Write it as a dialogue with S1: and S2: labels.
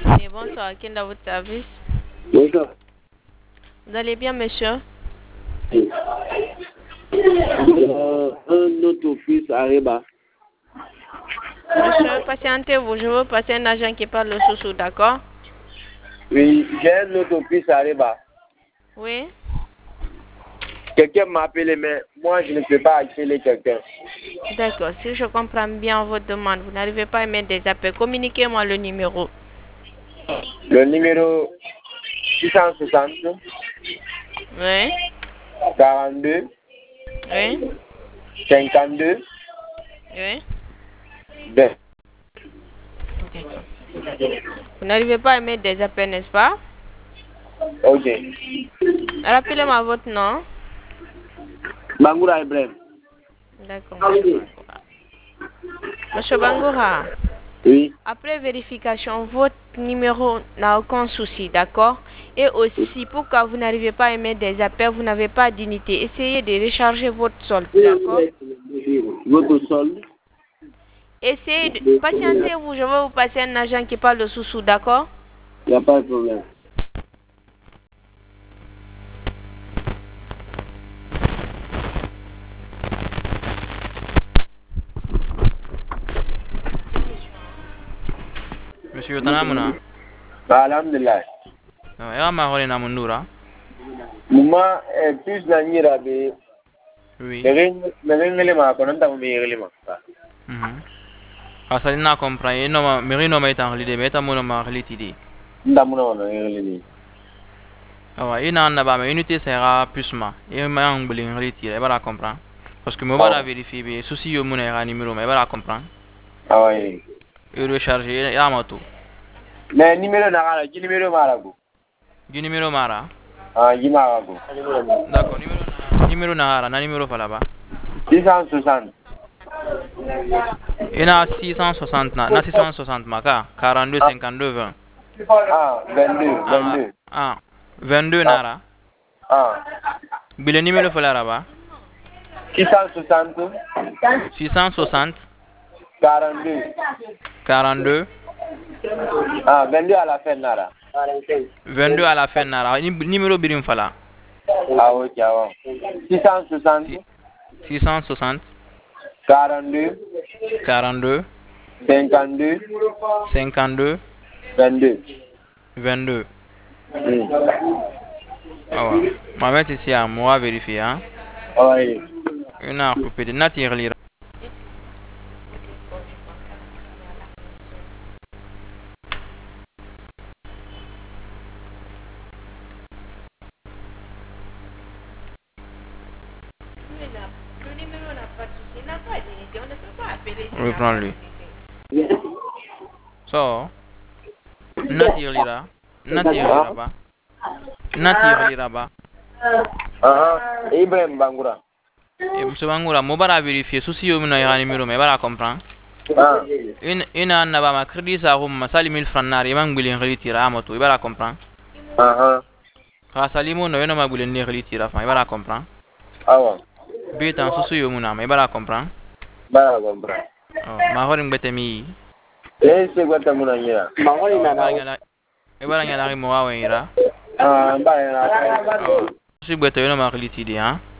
S1: Et bonsoir, qui est dans votre service?
S2: Bonjour.
S1: Vous allez bien, monsieur?
S2: Un autre fils arriva.
S1: Monsieur, patientez-vous. Je veux passer un agent qui parle au sous d'accord?
S2: Oui, j'ai un autre fils arriva.
S1: Oui?
S2: Quelqu'un m'a appelé, mais moi, je ne peux pas appeler quelqu'un.
S1: D'accord. Si je comprends bien votre demande, vous n'arrivez pas à mettre des appels. Communiquez-moi le numéro.
S2: Le numéro 660
S1: Oui?
S2: 42
S1: Oui?
S2: 52
S1: Oui?
S2: 20.
S1: D'accord. Vous n'arrivez pas à mettre des appels, n'est-ce pas?
S2: Ok.
S1: Rappelez-moi votre nom.
S2: Bangoura Ibrahim.
S1: D'accord, monsieur Bangoura. Monsieur Bangoura.
S2: Oui.
S1: Après vérification, votre numéro n'a aucun souci, d'accord? Et aussi, pourquoi vous n'arrivez pas à émettre des appels, vous n'avez pas d'unité. Essayez de recharger votre solde, d'accord?
S2: Votre solde?
S1: Essayez de... Patientez-vous, je vais vous passer un agent qui parle de sous-sous, d'accord?
S2: Il n'y a pas de problème.
S3: Monsieur Yotanamuna.
S2: Alhamdulillah.
S3: Ya mahole na mundura.
S2: Muma plus na nyira be.
S3: Oui.
S2: Ngele ma ko nanta mo ngele ma.
S3: Asali na comprendre no ma merino ma itan halide meta mo ma haliti di.
S2: Nda mo no ngele ni.
S3: Awa ina na ba me unité sera plus ma. E ma ngbeli haliti e bara comprendre. Parce que mo bara vérifier be souci yo mo na numéro ma e bara comprendre.
S2: Ah oui.
S3: E recharger ya mato.
S2: Mais numéro na kala ki numéro mara ko.
S3: Gi numéro mara.
S2: Ah gi mara ko.
S3: D'accord, numéro na ara na numéro fala ba.
S2: 660.
S3: Ina 660 na 660 maka 42 52 20.
S2: Ah 22
S3: Ah 22 nara.
S2: Ah.
S3: Bile numéro fala raba.
S2: 660
S3: 660
S2: 42
S3: 42
S2: Ah 22 à la fin nara.
S3: 22 à la fin nara. Numéro birim fala.
S2: Ah ok ah. 660
S3: 660
S2: 42
S3: 42
S2: 52
S3: 52
S2: 22.
S3: 22. Ah ouais. Ma mère ici à moi vérifier hein.
S2: Oui.
S3: Une heure coupée de nature lire. Reprends-lui. So, nature lira. Nature lira ba. Nature lira ba.
S2: Ah Ibrahim Bangoura.
S3: Et monsieur Bangoura, mo bara vérifier souci yo mina ya numéro mais bara comprendre.
S2: Ah.
S3: Ina na ba ma crédit sa hum masali 1000 francs nari man ngbilin retira amato bara comprendre.
S2: Ah.
S3: Ka salimo no yeno ma ngbilin ni retira fa bara comprendre.
S2: Ah ouais.
S3: Betan souci yo mina mais bara comprendre.
S2: Bara comprendre.
S3: Oh, ma horin betemi.
S2: C'est quoi ta mouna nyira? Mangoli na na.
S3: E bara nyala mo wa ira.
S2: Ah, bara na.
S3: Si beto yeno ma retira hein.